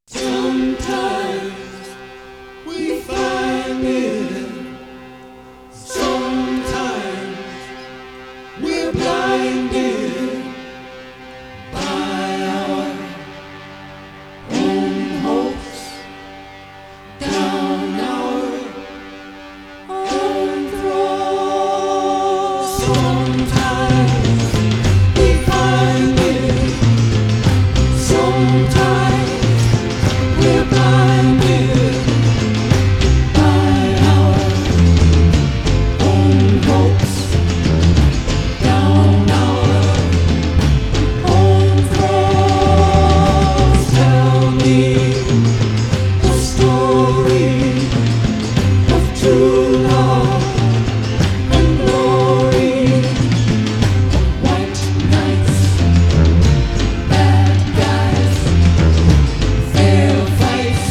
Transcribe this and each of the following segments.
Sometimes we find it. Sometimes we're blinded by our own hopes, down our own throats. Sometimes we find it. Sometimes we're blinded by our own hopes, down our own throats. Tell me the story of true love and glory, of white knights, bad guys, fair fights,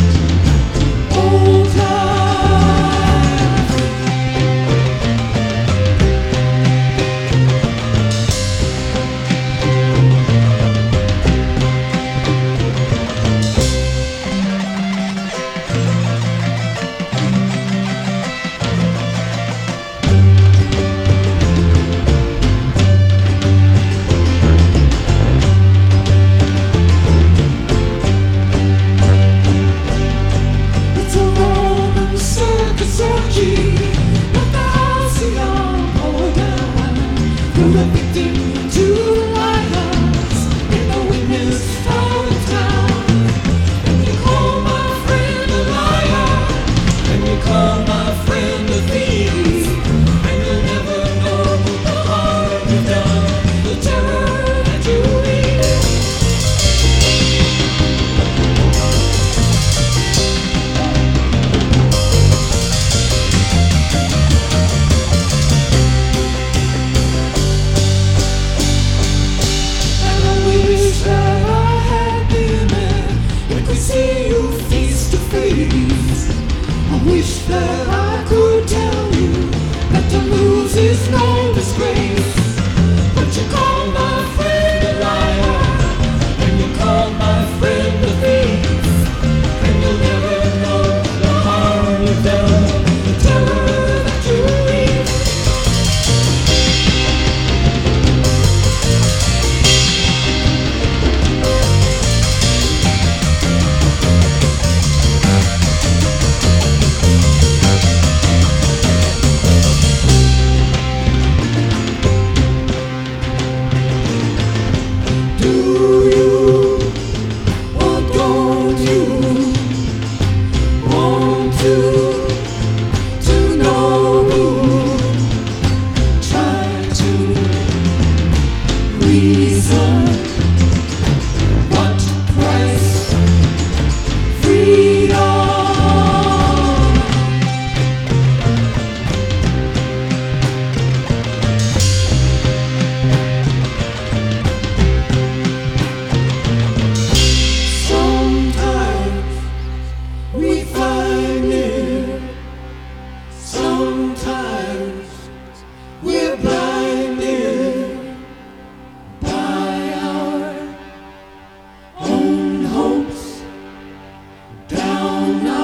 old times. It's a Roman circus orgy, with the halcyon organ, from the victim to the lions, in the witness tower of town. And you call my friend a liar, and you call my friend a thief, and you'll never know the harm you've done, the terror that you leave. And I wish that I had been there when we see you face to face. I wish that I could tell you that to lose is no disgrace. But you call my friend a liar, and you call my friend a thief, and you'll never know the harm you've done, the terror that you leave. Do you or don't you want to know who? Try to reason what price freedom. Sometimes we find it. Sometimes we're blinded by our own hopes, down our